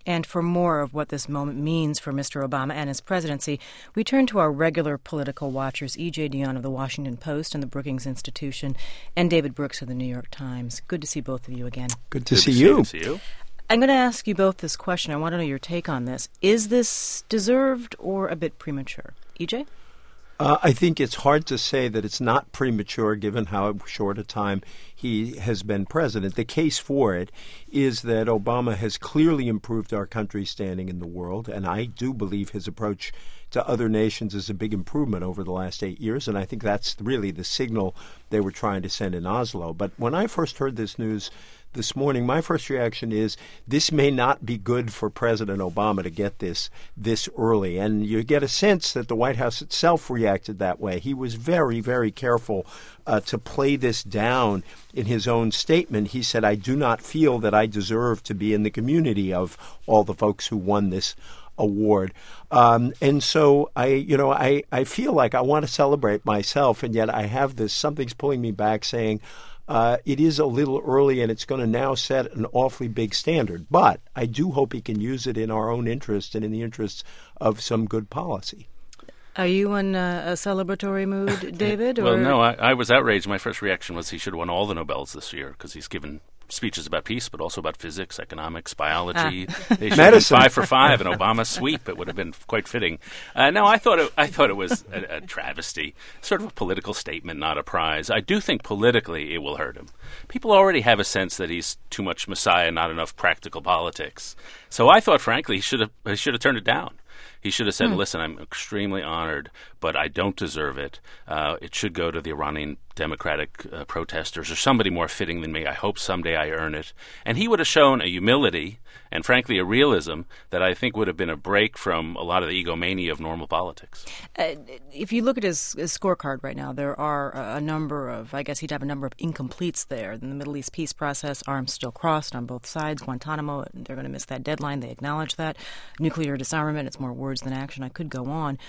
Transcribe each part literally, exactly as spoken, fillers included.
And for more of what this moment means for Mister Obama and his presidency, we turn to our regular political watchers, E J Dionne of the Washington Post and the Brookings Institution, and David Brooks of the New York Times. Good to see both of you again. Good to, Good see, to you. Good to see you. I'm going to ask you both this question. I want to know your take on this. Is this deserved or a bit premature? E J? Uh, I think it's hard to say that it's not premature given how short a time he has been president. The case for it is that Obama has clearly improved our country's standing in the world, and I do believe his approach to other nations is a big improvement over the last eight years, and I think that's really the signal they were trying to send in Oslo. But when I first heard this news this morning, my first reaction is this may not be good for President Obama to get this this early. And you get a sense that the White House itself reacted that way. He was very, very careful uh, to play this down in his own statement. He said, I do not feel that I deserve to be in the community of all the folks who won this award. Um, and so I, you know, I, I feel like I want to celebrate myself, and yet I have this, something's pulling me back saying, Uh, it is a little early, and it's going to now set an awfully big standard. But I do hope he can use it in our own interest and in the interests of some good policy. Are you in uh, a celebratory mood, David? Or? Well, no, I, I was outraged. My first reaction was he should have won all the Nobels this year because he's given speeches about peace, but also about physics, economics, biology. Ah. They should have been five for five, an Obama sweep. It would have been quite fitting. Uh, no, I thought it, I thought it was a, a travesty, sort of a political statement, not a prize. I do think politically it will hurt him. People already have a sense that he's too much Messiah, not enough practical politics. So I thought, frankly, he should have he should have turned it down. He should have said, hmm. listen, I'm extremely honored, but I don't deserve it. Uh, it should go to the Iranian democratic uh, protesters or somebody more fitting than me. I hope someday I earn it. And he would have shown a humility and, frankly, a realism that I think would have been a break from a lot of the egomania of normal politics. Uh, if you look at his, his scorecard right now, there are a number of, I guess he'd have a number of incompletes there. In the Middle East peace process, arms still crossed on both sides. Guantanamo, they're going to miss that deadline. They acknowledge that. Nuclear disarmament, it's more words than action. I could go on.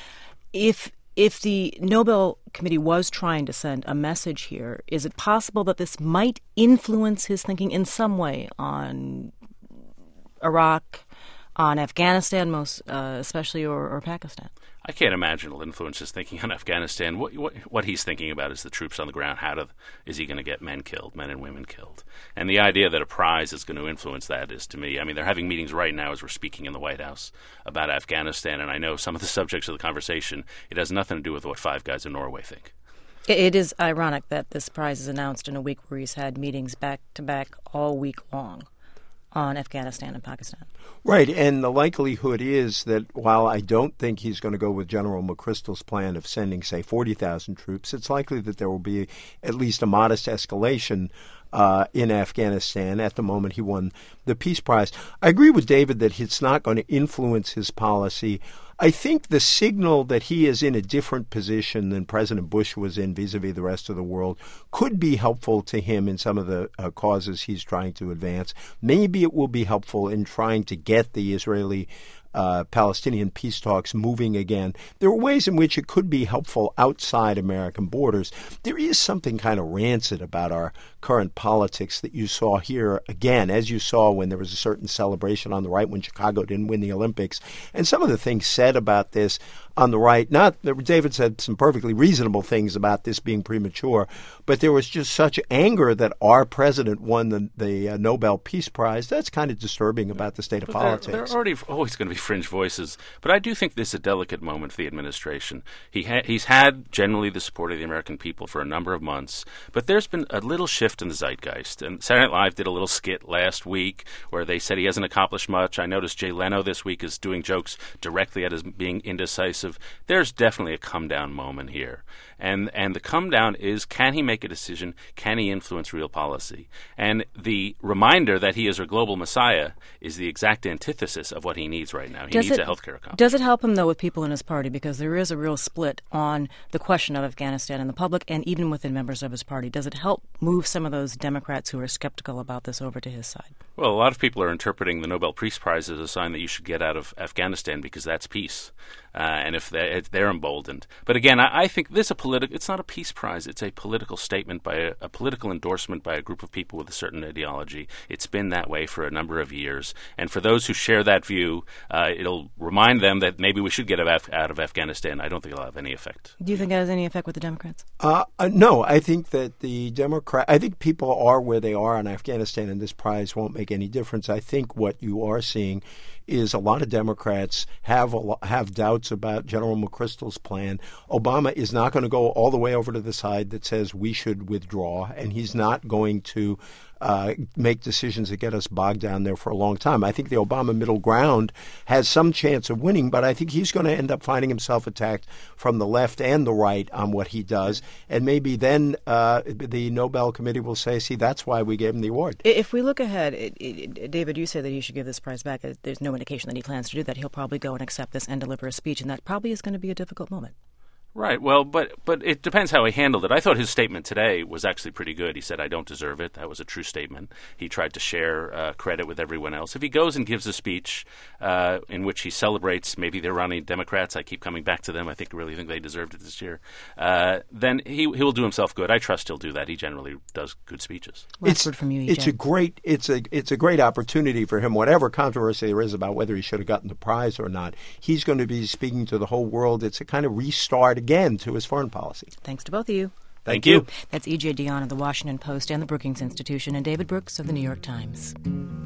If If the Nobel Committee was trying to send a message here, is it possible that this might influence his thinking in some way on Iraq, on Afghanistan, most uh, especially, or, or Pakistan? I can't imagine it'll influence his thinking on Afghanistan. What, what, what he's thinking about is the troops on the ground. How to, is he going to get men killed, men and women killed? And the idea that a prize is going to influence that is, to me, I mean, they're having meetings right now as we're speaking in the White House about Afghanistan, and I know some of the subjects of the conversation, it has nothing to do with what Five Guys in Norway think. It is ironic that this prize is announced in a week where he's had meetings back-to-back all week long on Afghanistan and Pakistan. Right, and the likelihood is that while I don't think he's going to go with General McChrystal's plan of sending, say, forty thousand troops, it's likely that there will be at least a modest escalation uh, in Afghanistan at the moment he won the Peace Prize. I agree with David that it's not going to influence his policy. I think the signal that he is in a different position than President Bush was in vis-a-vis the rest of the world could be helpful to him in some of the uh, causes he's trying to advance. Maybe it will be helpful in trying to get the Israeli Uh, Palestinian peace talks moving again. There are ways in which it could be helpful outside American borders. There is something kind of rancid about our current politics that you saw here again, as you saw when there was a certain celebration on the right when Chicago didn't win the Olympics. And some of the things said about this on the right, not that David said some perfectly reasonable things about this being premature, but there was just such anger that our president won the, the uh, Nobel Peace Prize. That's kind of disturbing about the state of but politics. There, there are already always going to be fringe voices, but I do think this is a delicate moment for the administration. He ha- he's had generally the support of the American people for a number of months, but there's been a little shift in the zeitgeist. And Saturday Night Live did a little skit last week where they said he hasn't accomplished much. I noticed Jay Leno this week is doing jokes directly at his being indecisive. There's definitely a come-down moment here. And and the come-down is, can he make a decision? Can he influence real policy? And the reminder that he is a global messiah is the exact antithesis of what he needs right now. right now. He does needs it, a health care accomplishment. Does it help him, though, with people in his party? Because there is a real split on the question of Afghanistan in the public and even within members of his party. Does it help move some of those Democrats who are skeptical about this over to his side? Well, a lot of people are interpreting the Nobel Peace Prize as a sign that you should get out of Afghanistan because that's peace. Uh, and if they're, they're emboldened. But again, I, I think this a politi- it's not a peace prize. It's a political statement by a, a political endorsement by a group of people with a certain ideology. It's been that way for a number of years. And for those who share that view, uh, it'll remind them that maybe we should get out of Afghanistan. I don't think it'll have any effect. Do you think it has any effect with the Democrats? Uh, uh, no, I think that the Democrat, I think people are where they are on Afghanistan, and this prize won't make any difference. I think what you are seeing is a lot of Democrats have a lo- have doubts about General McChrystal's plan. Obama is not going to go all the way over to the side that says we should withdraw, and he's not going to uh, make decisions that get us bogged down there for a long time. I think the Obama middle ground has some chance of winning, but I think he's going to end up finding himself attacked from the left and the right on what he does, and maybe then uh, the Nobel Committee will say, see, that's why we gave him the award. If we look ahead, it, it, David, you say that he should give this prize back. There's no indication that he plans to do that. He'll probably go and accept this and deliver a speech, and that probably is going to be a difficult moment. Right. Well, but but it depends how he handled it. I thought his statement today was actually pretty good. He said, I don't deserve it. That was a true statement. He tried to share uh, credit with everyone else. If he goes and gives a speech uh, in which he celebrates maybe the Iranian Democrats, I keep coming back to them. I think really think they deserved it this year. Uh, then he he will do himself good. I trust he'll do that. He generally does good speeches. Last word from you, E J. It's a great it's a it's a great opportunity for him. Whatever controversy there is about whether he should have gotten the prize or not, he's going to be speaking to the whole world. It's a kind of restart again to his foreign policy. Thanks to both of you. Thank, Thank you. That's E J Dionne of the Washington Post and the Brookings Institution, and David Brooks of the New York Times.